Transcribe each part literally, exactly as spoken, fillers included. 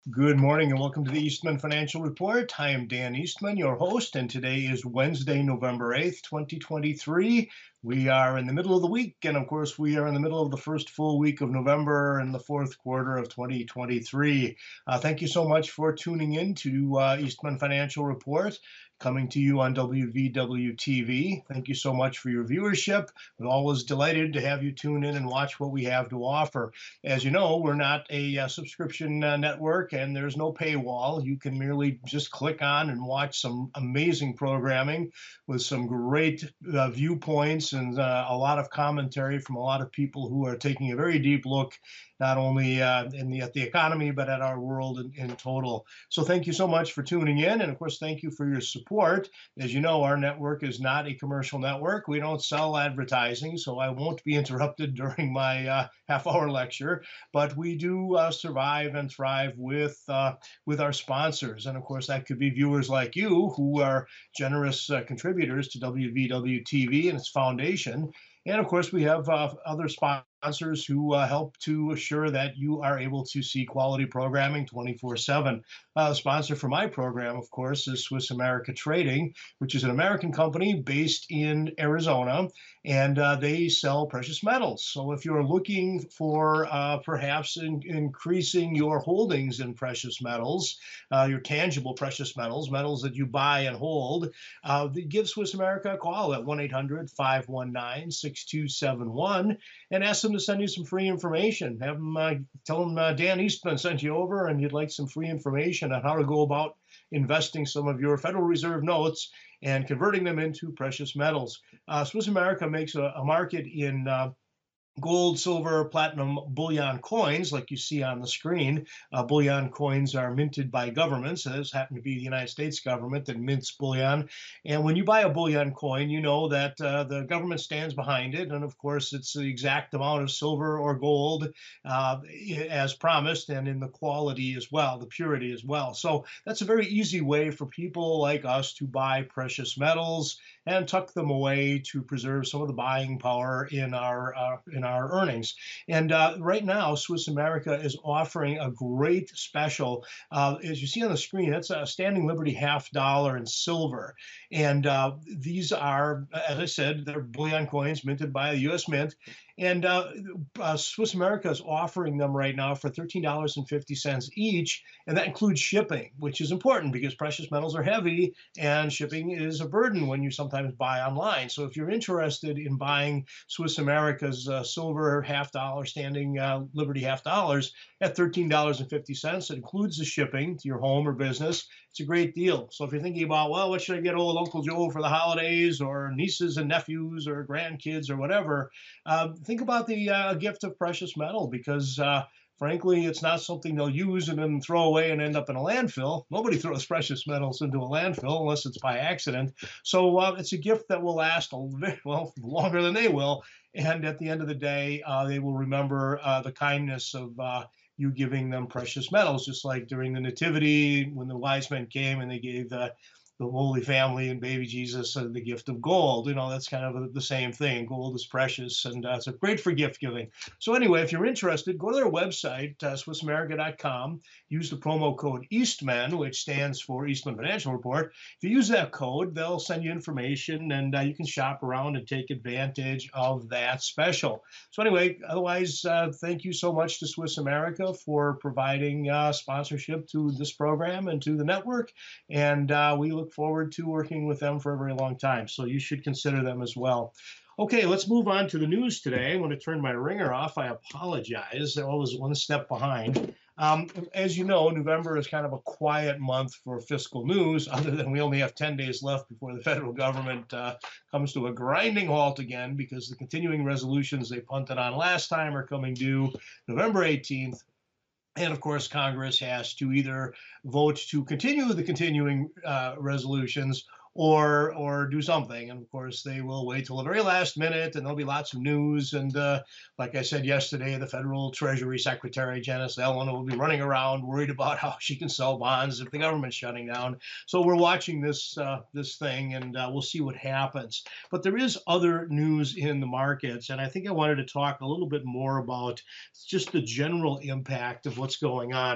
Good morning and welcome to the Eastman Financial Report. I am Dan Eastman, your host, and today is Wednesday, November eighth, twenty twenty-three. We are in the middle of the week, and of course, we are in the middle of the first full week of November and the fourth quarter of twenty twenty-three. Uh, thank you so much for tuning in to uh, Eastman Financial Report, coming to you on W V W T V. Thank you so much for your viewership. We're always delighted to have you tune in and watch what we have to offer. As you know, we're not a uh, subscription uh, network and there's no paywall. You can merely just click on and watch some amazing programming with some great uh, viewpoints and uh, a lot of commentary from a lot of people who are taking a very deep look not only uh, in the, at the economy, but at our world in, in total. So thank you so much for tuning in. And of course, thank you for your support. As you know, our network is not a commercial network. We don't sell advertising, so I won't be interrupted during my uh, half hour lecture, but we do uh, survive and thrive with, uh, with our sponsors. And of course, that could be viewers like you who are generous uh, contributors to W V W T V and its foundation. And of course, we have uh, other sponsors who uh, help to assure that you are able to see quality programming twenty-four seven. Uh, the sponsor for my program, of course, is Swiss America Trading, which is an American company based in Arizona, and uh, they sell precious metals. So if you're looking for uh, perhaps in, increasing your holdings in precious metals, uh, your tangible precious metals, metals that you buy and hold, uh, give Swiss America a call at one eight hundred, five one nine, six two seven one and ask them to send you some free information. Have them uh, tell them uh, Dan Eastman sent you over and you'd like some free information on how to go about investing some of your Federal Reserve notes and converting them into precious metals. Uh, Swiss America makes a, a market in uh, gold, silver, platinum, bullion coins, like you see on the screen. Uh, bullion coins are minted by governments. And this happened to be the United States government that mints bullion. And when you buy a bullion coin, you know that uh, the government stands behind it. And of course, it's the exact amount of silver or gold uh, as promised, and in the quality as well, the purity as well. So that's a very easy way for people like us to buy precious metals and tuck them away to preserve some of the buying power in our uh, in our earnings. And uh, right now, Swiss America is offering a great special. Uh, as you see on the screen, that's a standing Liberty half dollar in silver. And uh, these are, as I said, they're bullion coins minted by the U S Mint. And uh, uh, Swiss America is offering them right now for thirteen dollars and fifty cents each. And that includes shipping, which is important because precious metals are heavy and shipping is a burden when you sometimes buy online. So if you're interested in buying Swiss America's uh, silver half dollar standing uh, Liberty half dollars at thirteen dollars and fifty cents, it includes the shipping to your home or business. It's a great deal. So if you're thinking about, well, what should I get old Uncle Joe for the holidays, or nieces and nephews or grandkids or whatever, uh, think about the uh, gift of precious metal because uh, frankly, it's not something they'll use and then throw away and end up in a landfill. Nobody throws precious metals into a landfill unless it's by accident. So uh, it's a gift that will last, a bit, well, longer than they will. And at the end of the day, uh, they will remember uh, the kindness of uh, you giving them precious metals, just like during the Nativity when the wise men came and they gave the the Holy Family and baby Jesus uh, the gift of gold. You know, that's kind of a, the same thing. Gold is precious, and uh, it's a great for gift giving. So anyway, if you're interested, go to their website, uh, Swiss America dot com. Use the promo code Eastman, which stands for Eastman Financial Report. If you use that code, they'll send you information, and uh, you can shop around and take advantage of that special. So anyway, otherwise, uh, thank you so much to Swiss America for providing uh, sponsorship to this program and to the network. And uh, we look forward to working with them for a very long time. So you should consider them as well. Okay, let's move on to the news today. I'm going to turn my ringer off. I apologize. I was one step behind. Um, as you know, November is kind of a quiet month for fiscal news, other than we only have ten days left before the federal government uh, comes to a grinding halt again because the continuing resolutions they punted on last time are coming due November eighteenth. And of course, Congress has to either vote to continue the continuing uh, resolutions or or do something. And of course, they will wait till the very last minute, and there'll be lots of news. And uh, like I said yesterday, the Federal Treasury Secretary, Janice Ellen, will be running around worried about how she can sell bonds if the government's shutting down. So we're watching this uh, this thing, and uh, we'll see what happens. But there is other news in the markets, and I think I wanted to talk a little bit more about just the general impact of what's going on.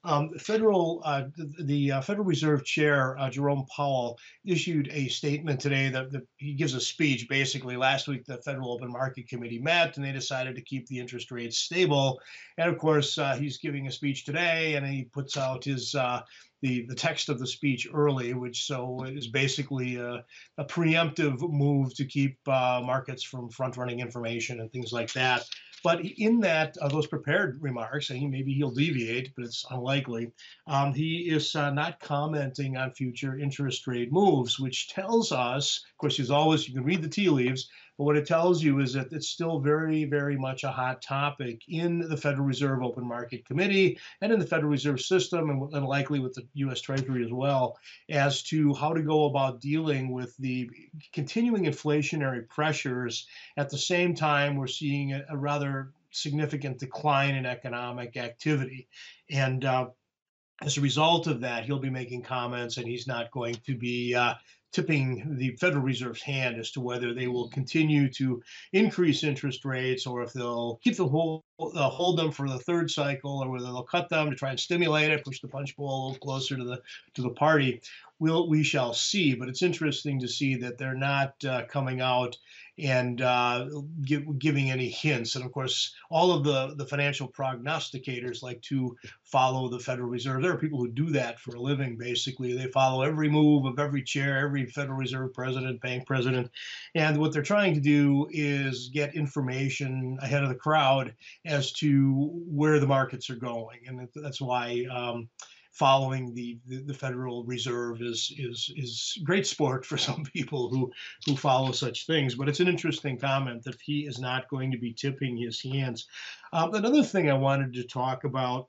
Um, the federal, uh, the, the uh, Federal Reserve Chair uh, Jerome Powell issued a statement today that, that he gives a speech. Basically, last week the Federal Open Market Committee met and they decided to keep the interest rates stable. And of course, uh, he's giving a speech today, and he puts out his uh, the the text of the speech early, which so is basically a, a preemptive move to keep uh, markets from front running information and things like that. But in that, uh, those prepared remarks, and maybe he'll deviate, but it's unlikely, um, he is uh, not commenting on future interest rate moves, which tells us, of course, he's always, you can read the tea leaves, but what it tells you is that it's still very, very much a hot topic in the Federal Reserve Open Market Committee and in the Federal Reserve System, and, and likely with the U S Treasury as well, as to how to go about dealing with the continuing inflationary pressures. At the same time, we're seeing a, a rather significant decline in economic activity. And uh, as a result of that, he'll be making comments, and he's not going to be uh, tipping the Federal Reserve's hand as to whether they will continue to increase interest rates or if they'll keep the hold, uh, hold them for the third cycle, or whether they'll cut them to try and stimulate it, push the punch bowl a little closer to the to the party. We'll, we shall see, but it's interesting to see that they're not uh, coming out and uh, give, giving any hints. And of course, all of the, the financial prognosticators like to follow the Federal Reserve. There are people who do that for a living, basically. They follow every move of every chair, every Federal Reserve president, bank president. And what they're trying to do is get information ahead of the crowd as to where the markets are going. And that's why um, following the, the, the Federal Reserve is is is great sport for some people who who follow such things. But it's an interesting comment that he is not going to be tipping his hands. Um, another thing I wanted to talk about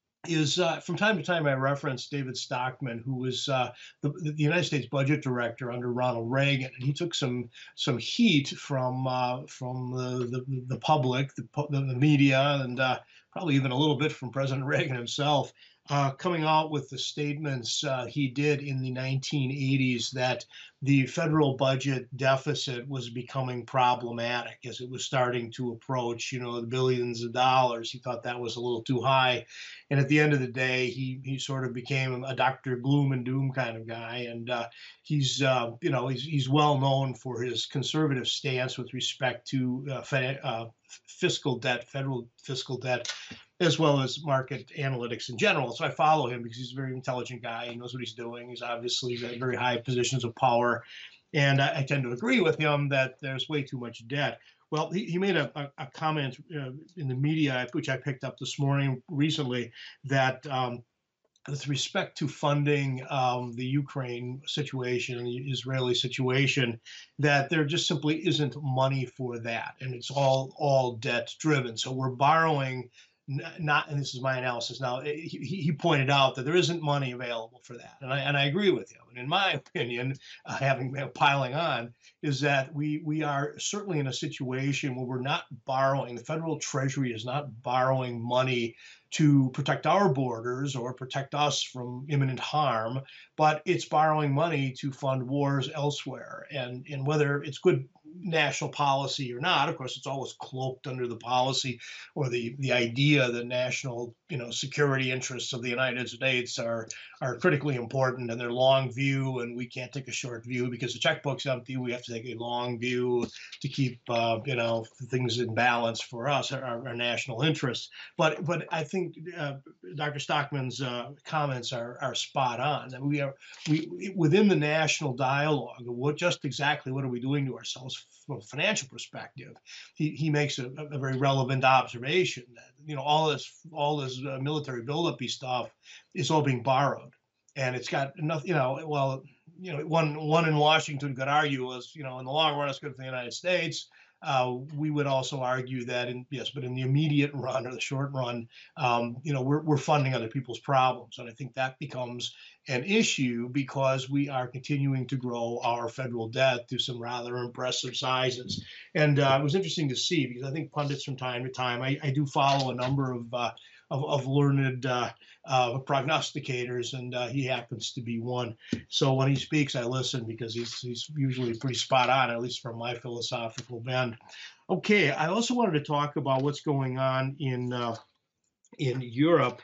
is uh, from time to time I reference David Stockman, who was uh, the, the United States budget director under Ronald Reagan, and he took some some heat from uh, from the, the the public, the, the media, and uh, probably even a little bit from President Reagan himself, uh, coming out with the statements uh, he did in the nineteen eighties that the federal budget deficit was becoming problematic as it was starting to approach, you know, the billions of dollars. He thought that was a little too high. And at the end of the day, he he sort of became a Doctor Gloom and Doom kind of guy. And uh, he's, uh, you know, he's, he's well known for his conservative stance with respect to uh, fed, uh, fiscal debt, federal fiscal debt, as well as market analytics in general. So I follow him because he's a very intelligent guy. He knows what he's doing. He's obviously got very high positions of power. And I, I tend to agree with him that there's way too much debt. Well, he, he made a, a, a comment uh, in the media, which I picked up this morning recently, that um, with respect to funding um, the Ukraine situation, the Israeli situation, that there just simply isn't money for that. And it's all, all debt driven. So we're borrowing not, and this is my analysis now, he, he pointed out that there isn't money available for that. And I, and I agree with him. And in my opinion, uh, having you know, piling on, is that we, we are certainly in a situation where we're not borrowing, the federal treasury is not borrowing money to protect our borders or protect us from imminent harm, but it's borrowing money to fund wars elsewhere. And, and whether it's good national policy or not, of course, it's always cloaked under the policy or the, the idea that national, you know, security interests of the United States are, are critically important and they're long view, and we can't take a short view because the checkbook's empty. We have to take a long view to keep, uh, you know, things in balance for us, our, our national interests. But, but I think uh, Doctor Stockman's uh, comments are, are spot on. That we are, we within the national dialogue, what just exactly what are we doing to ourselves from a financial perspective? He he makes a, a very relevant observation that you know all this all this uh, military buildup-y stuff is all being borrowed, and it's got enough. You know, well, you know, one one in Washington could argue was you know in the long run it's good for the United States. Uh, we would also argue that, in, yes, but in the immediate run or the short run, um, you know, we're, we're funding other people's problems. And I think that becomes an issue because we are continuing to grow our federal debt to some rather impressive sizes. And uh, it was interesting to see because I think pundits from time to time, I, I do follow a number of uh, Of, of learned uh, uh, prognosticators, and uh, he happens to be one. So when he speaks, I listen because he's he's usually pretty spot on, at least from my philosophical bend. Okay, I also wanted to talk about what's going on in uh, in Europe.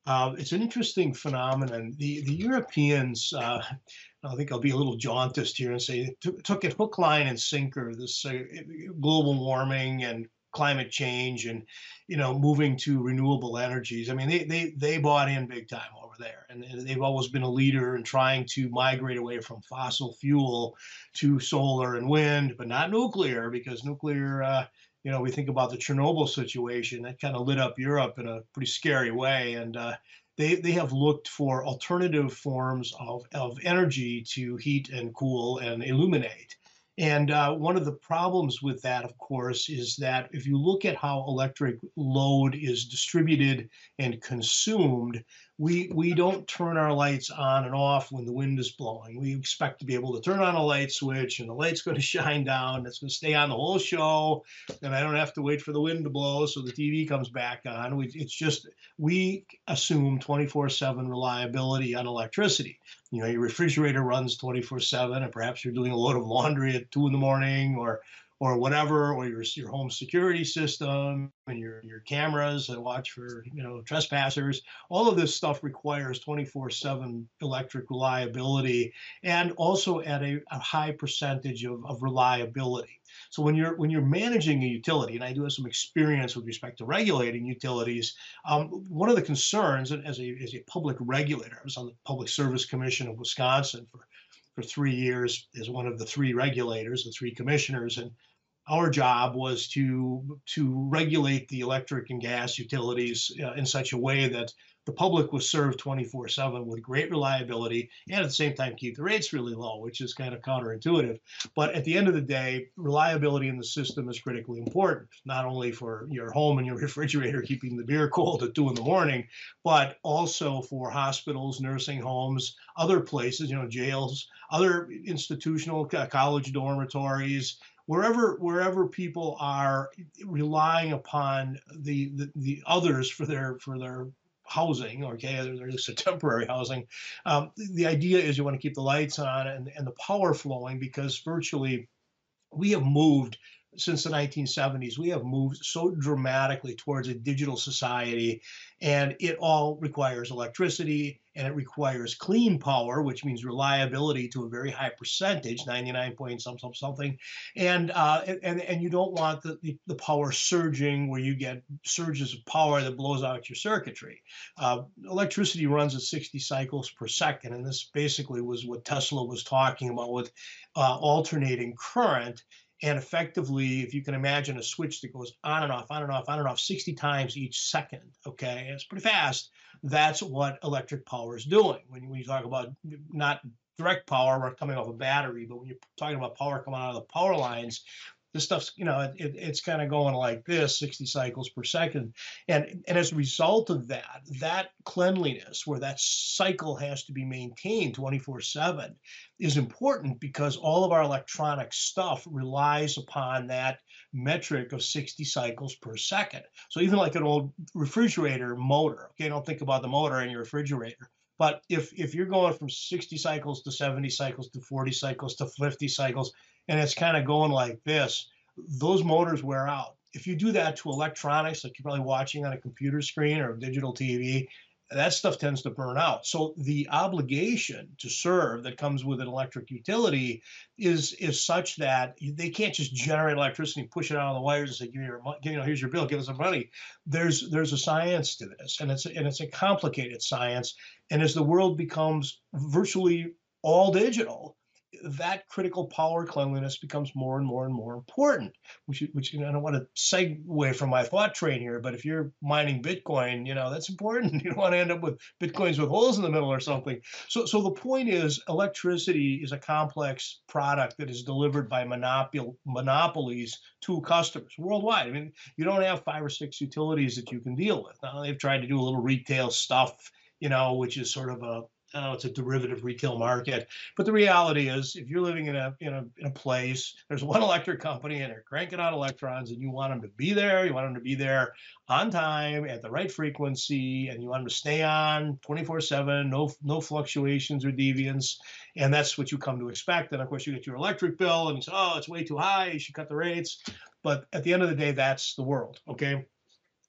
Uh, it's an interesting phenomenon. The the Europeans, uh, I think I'll be a little jauntist here and say, t- took it hook, line, and sinker. This uh, global warming and climate change, and you know, moving to renewable energies. I mean, they they they bought in big time over there, and they've always been a leader in trying to migrate away from fossil fuel to solar and wind, but not nuclear, because nuclear. Uh, you know, we think about the Chernobyl situation that kind of lit up Europe in a pretty scary way, and uh, they they have looked for alternative forms of of energy to heat and cool and illuminate. And uh, one of the problems with that, of course, is that if you look at how electric load is distributed and consumed, we we don't turn our lights on and off when the wind is blowing. We expect to be able to turn on a light switch and the light's going to shine down. It's going to stay on the whole show, and I don't have to wait for the wind to blow so the T V comes back on. We, it's just we assume twenty-four seven reliability on electricity. You know, your refrigerator runs twenty-four seven, and perhaps you're doing a load of laundry at two in the morning, or or whatever, or your your home security system and your your cameras that watch for you know trespassers. All of this stuff requires twenty-four seven electric reliability, and also at a, a high percentage of, of reliability. So when you're when you're managing a utility, and I do have some experience with respect to regulating utilities, um, one of the concerns as a as a public regulator, I was on the Public Service Commission of Wisconsin for for three years as one of the three regulators, the three commissioners, and our job was to to regulate the electric and gas utilities uh, in such a way that the public was served twenty-four seven with great reliability, and at the same time keep the rates really low, which is kind of counterintuitive. But at the end of the day, reliability in the system is critically important, not only for your home and your refrigerator keeping the beer cold at two in the morning, but also for hospitals, nursing homes, other places, you know, jails, other institutional college dormitories, wherever wherever people are relying upon the, the the others for their for their housing, okay, or at least a temporary housing. Um, the idea is you want to keep the lights on and, and the power flowing, because virtually we have moved since the nineteen seventies. We have moved so dramatically towards a digital society, and it all requires electricity, and it requires clean power, which means reliability to a very high percentage, ninety-nine point some, some something. And uh, and and you don't want the, the, the power surging where you get surges of power that blows out your circuitry. Uh, electricity runs at sixty cycles per second, and this basically was what Tesla was talking about with uh, alternating current. And effectively, if you can imagine a switch that goes on and off, on and off, on and off sixty times each second, okay, it's pretty fast. That's what electric power is doing. When you, when you talk about not direct power coming off a battery, but when you're talking about power coming out of the power lines, this stuff's, you know, it, it's kind of going like this, sixty cycles per second. And, and as a result of that, that cleanliness, where that cycle has to be maintained twenty-four seven, is important, because all of our electronic stuff relies upon that metric of sixty cycles per second. So even like an old refrigerator motor, okay, don't think about the motor in your refrigerator. But if if you're going from sixty cycles to seventy cycles to forty cycles to fifty cycles, and it's kind of going like this, those motors wear out. If you do that to electronics, like you're probably watching on a computer screen or a digital T V, that stuff tends to burn out. So the obligation to serve that comes with an electric utility is is such that they can't just generate electricity and push it out on the wires and say, give me your, you know, here's your bill, give us some money. There's there's a science to this, and it's and it's a complicated science. And as the world becomes virtually all digital, that critical power cleanliness becomes more and more and more important, which, which you know, I don't want to segue from my thought train here, but if you're mining Bitcoin, you know, that's important. You don't want to end up with Bitcoins with holes in the middle or something. So, so the point is, electricity is a complex product that is delivered by monopol monopolies to customers worldwide. I mean, you don't have five or six utilities that you can deal with. Now, they've tried to do a little retail stuff, you know, which is sort of a, oh, it's a derivative retail market. But the reality is, if you're living in a, in a in a place, there's one electric company and they're cranking out electrons, and you want them to be there, you want them to be there on time at the right frequency, and you want them to stay on twenty-four seven, no no fluctuations or deviance, and that's what you come to expect. And of course, you get your electric bill, and you say, oh, it's way too high, you should cut the rates. But at the end of the day, that's the world, okay?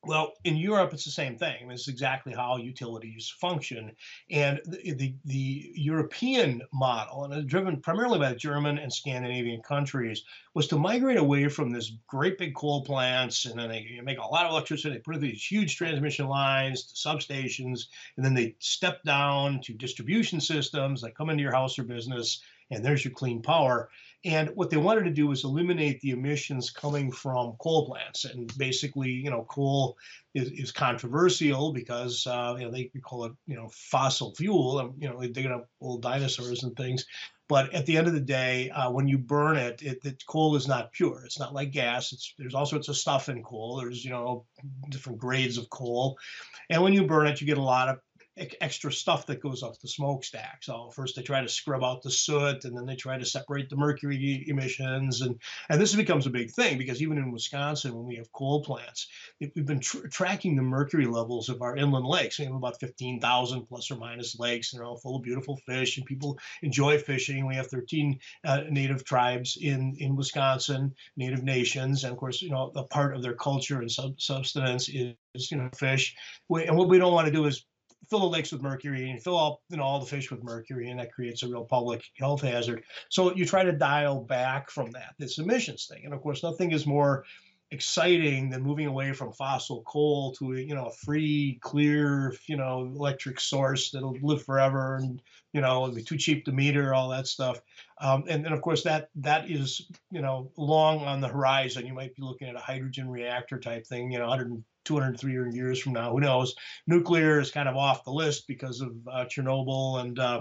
Well, in Europe, it's the same thing. I mean, it's exactly how utilities function. And the, the, the European model, and it's driven primarily by the German and Scandinavian countries, was to migrate away from this great big coal plants. And then they make a lot of electricity. They put in these huge transmission lines to substations. And then they step down to distribution systems that come into your house or business. And there's your clean power. And what they wanted to do was eliminate the emissions coming from coal plants. And basically, you know, coal is, is controversial because, uh, you know, they call it, you know, fossil fuel. And, you know, they dig up old dinosaurs and things. But at the end of the day, uh, when you burn it, it, it, coal is not pure. It's not like gas. It's, there's all sorts of stuff in coal. There's, you know, different grades of coal. And when you burn it, you get a lot of extra stuff that goes off the smokestack. So first they try to scrub out the soot, and then they try to separate the mercury emissions, and and this becomes a big thing because even in Wisconsin, when we have coal plants, we've been tr- tracking the mercury levels of our inland lakes. We have about fifteen thousand plus or minus lakes, and they're all full of beautiful fish, and people enjoy fishing. We have thirteen uh, native tribes in in Wisconsin, native nations, and of course, you know, a part of their culture and sub- subsistence is, you know, fish. We, and what we don't want to do is fill the lakes with mercury and fill up, you know, all the fish with mercury, and that creates a real public health hazard. So you try to dial back from that, this emissions thing. And of course, nothing is more exciting than moving away from fossil coal to, you know, a free, clear, you know, electric source that'll live forever, and, you know, it'll be too cheap to meter, all that stuff. Um, and then of course that that is, you know, long on the horizon. You might be looking at a hydrogen reactor type thing, you know, one hundred, two hundred, three hundred years from now, who knows? Nuclear is kind of off the list because of uh, Chernobyl and uh,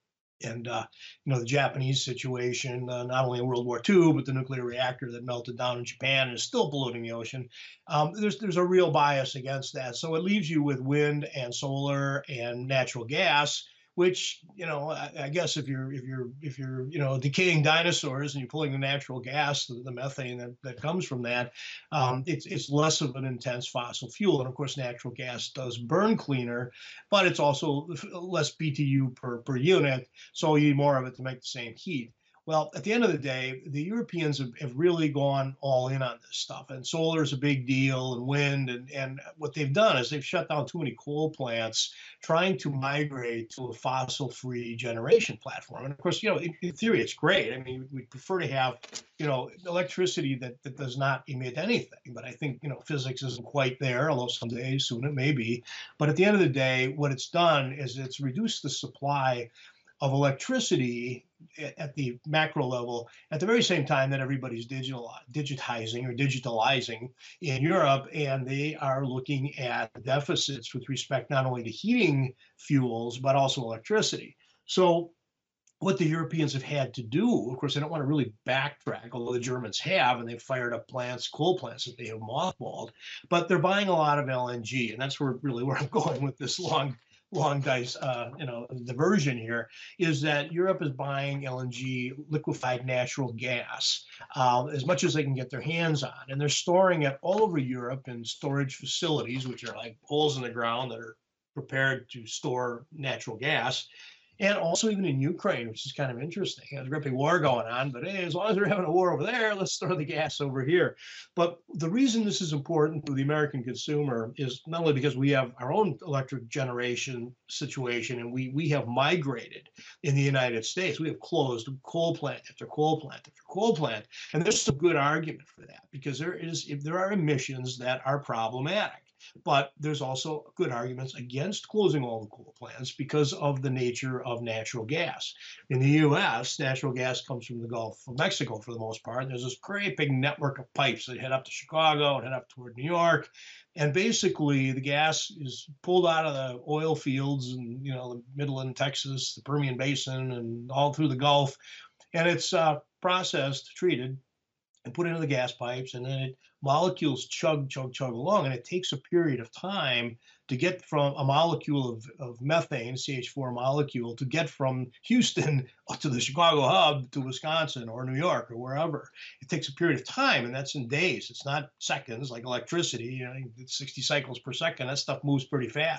and uh, you know, the Japanese situation, uh, not only in World War Two, but the nuclear reactor that melted down in Japan and is still polluting the ocean. Um, there's there's a real bias against that, so it leaves you with wind and solar and natural gas, which, you know, I, I guess if you're if you're if you're you know, decaying dinosaurs and you're pulling the natural gas, the, the methane that, that comes from that, um, it's it's less of an intense fossil fuel. And of course, natural gas does burn cleaner, but it's also less B T U per per unit, so you need more of it to make the same heat. Well, at the end of the day, the Europeans have, have really gone all in on this stuff, and solar is a big deal, and wind, and, and what they've done is they've shut down too many coal plants, trying to migrate to a fossil-free generation platform. And of course, you know, in, in theory, it's great. I mean, we prefer to have, you know, electricity that, that does not emit anything, but I think, you know, physics isn't quite there, although someday soon it may be. But at the end of the day, what it's done is it's reduced the supply of electricity at the macro level at the very same time that everybody's digital, digitizing or digitalizing in Europe, and they are looking at deficits with respect not only to heating fuels but also electricity. So what the Europeans have had to do, of course, they don't want to really backtrack, although the Germans have, and they've fired up plants, coal plants that they have mothballed, but they're buying a lot of L N G, and that's where really where I'm going with this long long dice, uh, you know, diversion here, is that Europe is buying L N G, liquefied natural gas, uh, as much as they can get their hands on. And they're storing it all over Europe in storage facilities, which are like holes in the ground that are prepared to store natural gas. And also even in Ukraine, which is kind of interesting. There's a great big war going on, but hey, as long as we're having a war over there, let's throw the gas over here. But the reason this is important to the American consumer is not only because we have our own electric generation situation, and we we have migrated in the United States. We have closed coal plant after coal plant after coal plant, and there's a good argument for that because there is if there are emissions that are problematic. But there's also good arguments against closing all the coal plants because of the nature of natural gas. In the U S, natural gas comes from the Gulf of Mexico for the most part. And there's this great big network of pipes that head up to Chicago and head up toward New York. And basically, the gas is pulled out of the oil fields in, you know, the Midland, Texas, the Permian Basin, and all through the Gulf. And it's uh, processed, treated, and put into the gas pipes, and then it molecules chug, chug, chug along, and it takes a period of time to get from a molecule of, of methane, C H four molecule, to get from Houston to the Chicago hub to Wisconsin or New York or wherever. It takes a period of time, and that's in days. It's not seconds like electricity. You know, it's sixty cycles per second. That stuff moves pretty fast.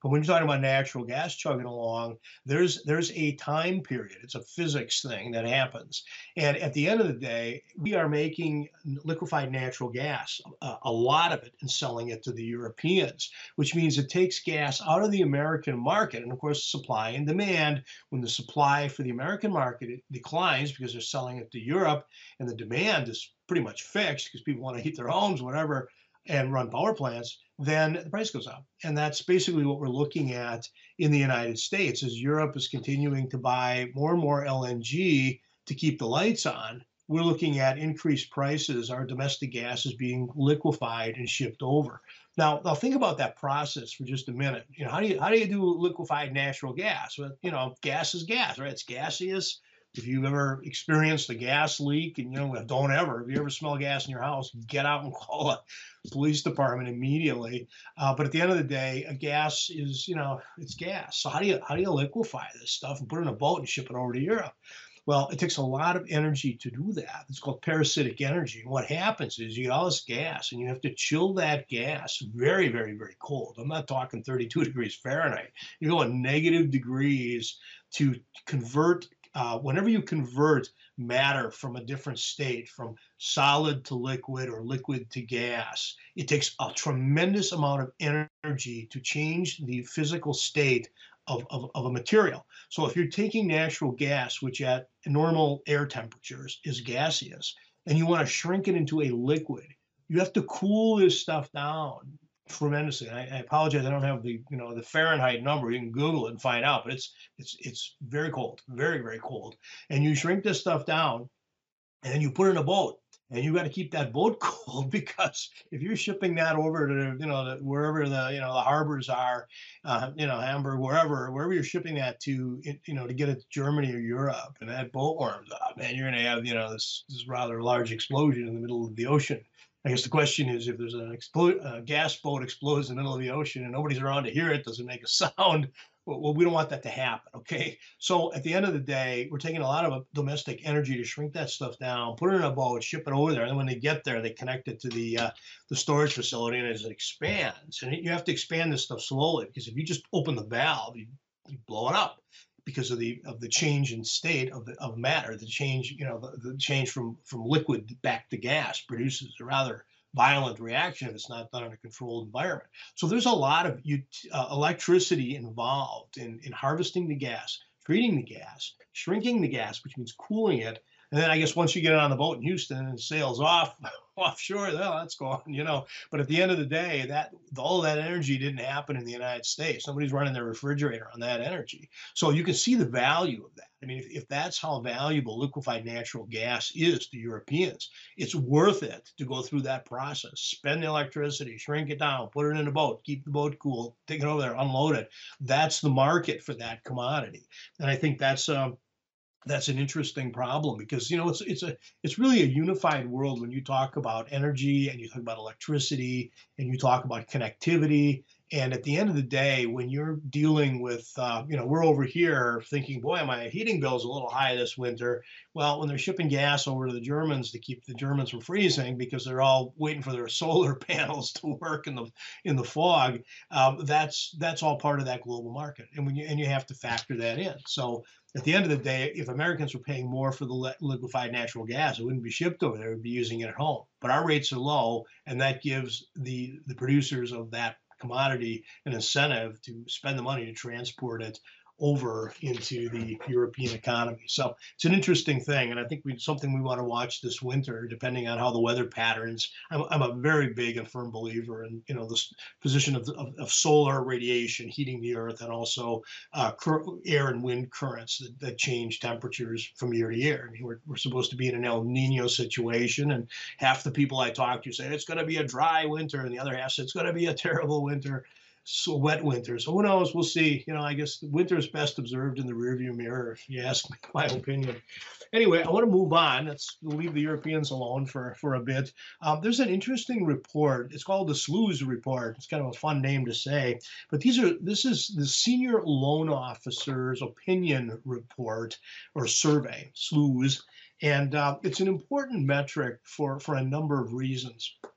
But when you're talking about natural gas chugging along, there's there's a time period. It's a physics thing that happens. And at the end of the day, we are making liquefied natural gas, a, a lot of it, and selling it to the Europeans, which means it takes gas out of the American market. And of course, supply and demand, when the supply for the American market it declines because they're selling it to Europe and the demand is pretty much fixed because people want to heat their homes, whatever, and run power plants, then the price goes up. And that's basically what we're looking at in the United States as Europe is continuing to buy more and more L N G to keep the lights on. We're looking at increased prices. Our domestic gas is being liquefied and shipped over. Now, now think about that process for just a minute. You know, how do you how do you do liquefied natural gas? Well, you know, gas is gas, right? It's gaseous. If you've ever experienced a gas leak, and you know, don't ever, if you ever smell gas in your house, get out and call a police department immediately. Uh, but at the end of the day, a gas is, you know, it's gas. So how do you how do you liquefy this stuff and put it in a boat and ship it over to Europe? Well, it takes a lot of energy to do that. It's called parasitic energy. And what happens is you get all this gas and you have to chill that gas very, very, very cold. I'm not talking thirty-two degrees Fahrenheit. You go at negative degrees to convert. Uh, whenever you convert matter from a different state, from solid to liquid or liquid to gas, it takes a tremendous amount of energy to change the physical state of, of, of a material. So if you're taking natural gas, which at normal air temperatures is gaseous, and you want to shrink it into a liquid, you have to cool this stuff down tremendously. I, I apologize, I don't have the you know the Fahrenheit number. You can Google it and find out, but it's it's it's very cold, very very cold. And you shrink this stuff down, and then you put it in a boat, and you got to keep that boat cold because if you're shipping that over to you know the, wherever the you know the harbors are, uh, you know Hamburg, wherever wherever you're shipping that to, you know to get it to Germany or Europe, and that boat warms up, man, you're going to have you know this this rather large explosion in the middle of the ocean. I guess the question is, if there's an explo- a gas boat explodes in the middle of the ocean and nobody's around to hear it, does it make a sound? Well, we don't want that to happen, okay? So at the end of the day, we're taking a lot of domestic energy to shrink that stuff down, put it in a boat, ship it over there, and then when they get there, they connect it to the uh, the storage facility, and as it expands, and you have to expand this stuff slowly, because if you just open the valve, you, you blow it up because of the of the change in state of the of matter. The change, you know, the, the change from from liquid back to gas produces a rather violent reaction if it's not done in a controlled environment. So there's a lot of uh, electricity involved in in harvesting the gas, treating the gas, shrinking the gas, which means cooling it. And then I guess once you get it on the boat in Houston and it sails off offshore, well, that's gone, you know. But at the end of the day, that all of that energy didn't happen in the United States. Nobody's running their refrigerator on that energy. So you can see the value of that. I mean, if, if that's how valuable liquefied natural gas is to Europeans, it's worth it to go through that process, spend the electricity, shrink it down, put it in a boat, keep the boat cool, take it over there, unload it. That's the market for that commodity. And I think that's um, that's an interesting problem because you know it's it's a it's really a unified world when you talk about energy and you talk about electricity and you talk about connectivity. And at the end of the day, when you're dealing with, uh, you know, we're over here thinking, boy, my heating bill's a little high this winter. Well, when they're shipping gas over to the Germans to keep the Germans from freezing because they're all waiting for their solar panels to work in the in the fog, um, that's that's all part of that global market, and when you and you have to factor that in. So at the end of the day, if Americans were paying more for the liquefied natural gas, it wouldn't be shipped over there; it would be using it at home. But our rates are low, and that gives the the producers of that commodity an incentive to spend the money to transport it over into the European economy. So it's an interesting thing, and I think we something we want to watch this winter, depending on how the weather patterns. I'm, I'm a very big and firm believer in you know this position of, of, of solar radiation heating the earth, and also uh, air and wind currents that, that change temperatures from year to year. I mean, we're, we're supposed to be in an El Nino situation, and half the people I talk to say it's going to be a dry winter, and the other half say it's going to be a terrible winter. So wet winter. So who knows? We'll see. You know, I guess winter is best observed in the rearview mirror, if you ask me my opinion. Anyway, I want to move on. Let's leave the Europeans alone for, for a bit. Um, there's an interesting report. It's called the S L U Z report. It's kind of a fun name to say. But these are this is the Senior Loan Officer's Opinion Report or Survey, S L U Z. And uh, it's an important metric for, for a number of reasons.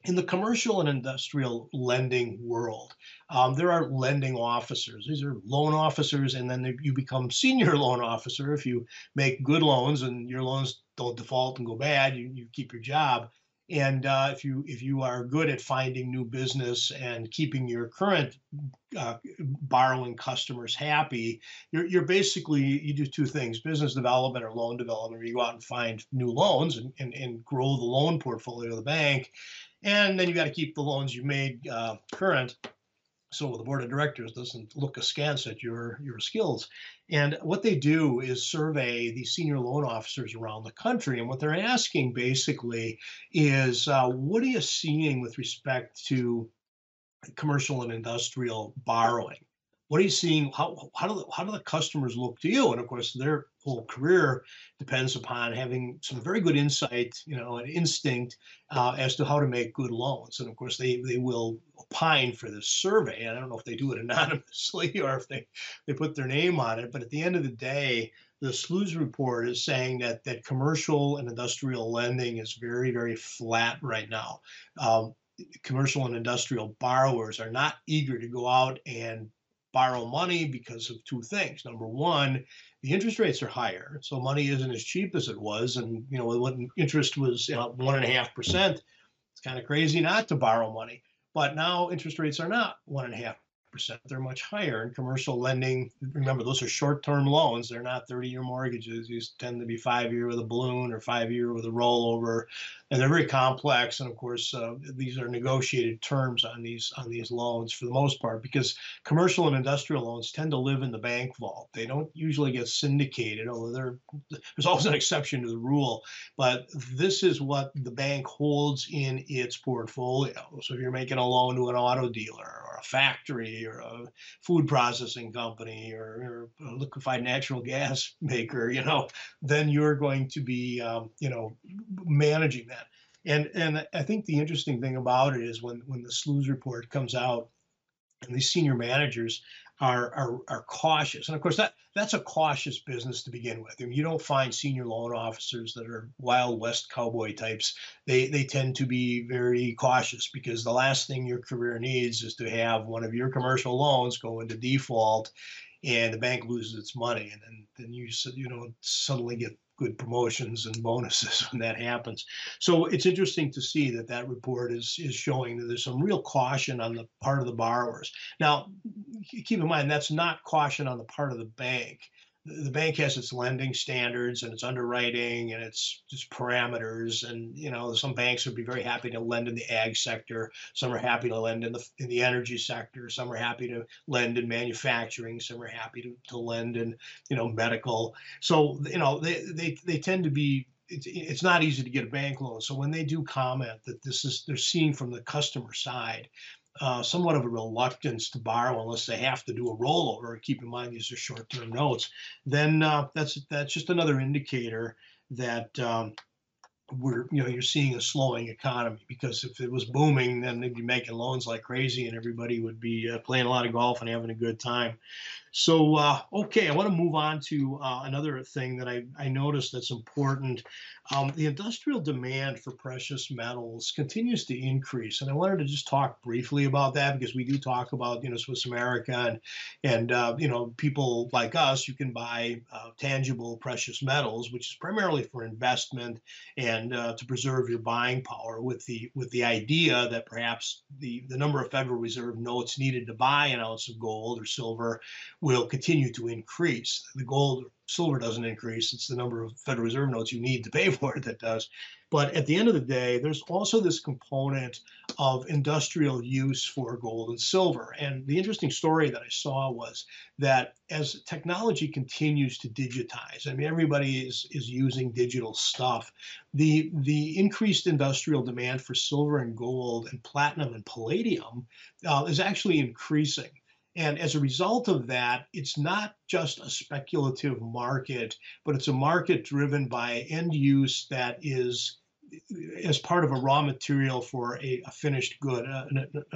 In the commercial and industrial lending world, um, there are lending officers. These are loan officers, and then they, you become senior loan officer if you make good loans and your loans don't default and go bad. You, you keep your job, and uh, if you if you are good at finding new business and keeping your current uh, borrowing customers happy, you're, you're basically, you do two things: business development or loan development, where you go out and find new loans and, and, and grow the loan portfolio of the bank. And then you got to keep the loans you made uh, current, so the board of directors doesn't look askance at your your skills. And what they do is survey these senior loan officers around the country, and what they're asking basically is, uh, what are you seeing with respect to commercial and industrial borrowing? What are you seeing? How how do the, how do the customers look to you? And of course, their whole career depends upon having some very good insight, you know, and instinct uh, as to how to make good loans. And of course, they they will opine for this survey. And I don't know if they do it anonymously or if they they put their name on it. But at the end of the day, the S L U S report is saying that that commercial and industrial lending is very, very flat right now. Um, Commercial and industrial borrowers are not eager to go out and borrow money because of two things. Number one, the interest rates are higher, so money isn't as cheap as it was. And you know, when interest was you know, one and a half percent, it's kind of crazy not to borrow money. But now interest rates are not one and a half percent; they're much higher. And commercial lending, remember, those are short-term loans. They're not thirty-year mortgages. These tend to be five-year with a balloon or five-year with a rollover, and they're very complex. And of course, uh, these are negotiated terms on these on these loans for the most part, because commercial and industrial loans tend to live in the bank vault. They don't usually get syndicated, although there's always an exception to the rule. But this is what the bank holds in its portfolio. So if you're making a loan to an auto dealer or a factory or a food processing company or, or a liquefied natural gas maker, you know, then you're going to be, um, you know, managing that. And and I think the interesting thing about it is when when the S L U S report comes out, and these senior managers are, are are cautious. And of course, that that's a cautious business to begin with. I mean, you don't find senior loan officers that are Wild West cowboy types. They they tend to be very cautious, because the last thing your career needs is to have one of your commercial loans go into default and the bank loses its money, and then then you you know suddenly get good promotions and bonuses when that happens. So it's interesting to see that that report is is showing that there's some real caution on the part of the borrowers. Now, keep in mind, that's not caution on the part of the bank. The bank has its lending standards and its underwriting and its just parameters. And you know, some banks would be very happy to lend in the ag sector. Some are happy to lend in the in the energy sector. Some are happy to lend in manufacturing. Some are happy to, to lend in you know medical. So you know they they they tend to be. It's, it's not easy to get a bank loan. So when they do comment that this is, they're seeing from the customer side uh, somewhat of a reluctance to borrow unless they have to do a rollover. Keep in mind, these are short-term notes. Then uh, that's that's just another indicator that um, we're you know you're seeing a slowing economy. Because if it was booming, then they'd be making loans like crazy, and everybody would be uh, playing a lot of golf and having a good time. So, uh, okay, I want to move on to uh, another thing that I, I noticed that's important. Um, the industrial demand for precious metals continues to increase. And I wanted to just talk briefly about that, because we do talk about, you know, Swiss America and, and uh, you know, people like us, you can buy uh, tangible precious metals, which is primarily for investment and uh, to preserve your buying power, with the with the idea that perhaps the, the number of Federal Reserve notes needed to buy an ounce of gold or silver will continue to increase. The gold or silver doesn't increase. It's the number of Federal Reserve notes you need to pay for it that does. But at the end of the day, there's also this component of industrial use for gold and silver. And the interesting story that I saw was that as technology continues to digitize, I mean, everybody is, is using digital stuff, the, the increased industrial demand for silver and gold and platinum and palladium uh, is actually increasing. And as a result of that, it's not just a speculative market, but it's a market driven by end use that is as part of a raw material for a, a finished good, a, a, a,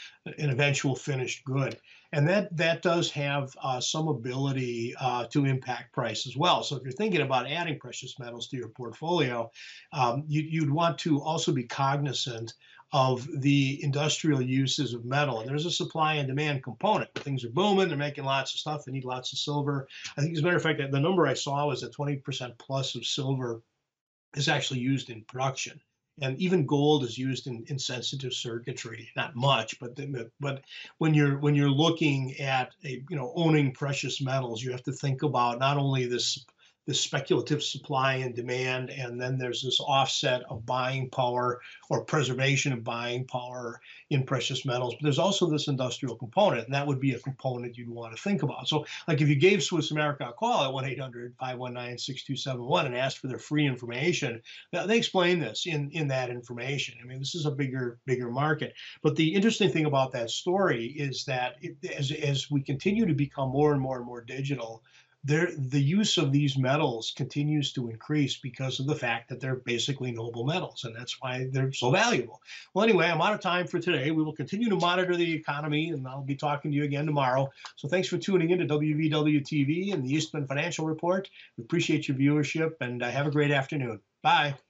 an eventual finished good. And that, that does have uh, some ability uh, to impact price as well. So if you're thinking about adding precious metals to your portfolio, um, you, you'd want to also be cognizant of the industrial uses of metal. And there's a supply and demand component. Things are booming, they're making lots of stuff, they need lots of silver. I think, as a matter of fact, the number I saw was that twenty percent plus of silver is actually used in production. And even gold is used in, in sensitive circuitry, not much, but but when you're when you're looking at a, you know, owning precious metals, you have to think about not only this this speculative supply and demand, and then there's this offset of buying power or preservation of buying power in precious metals. But there's also this industrial component, and that would be a component you'd want to think about. So, like, if you gave Swiss America a call at one eight hundred, five one nine, six two seven one and asked for their free information, they explain this in, in that information. I mean, this is a bigger, bigger market. But the interesting thing about that story is that it, as, as we continue to become more and more and more digital, There, the use of these metals continues to increase because of the fact that they're basically noble metals, and that's why they're so valuable. Well, anyway, I'm out of time for today. We will continue to monitor the economy, and I'll be talking to you again tomorrow. So thanks for tuning in to W V W T V and the Eastman Financial Report. We appreciate your viewership, and uh, have a great afternoon. Bye.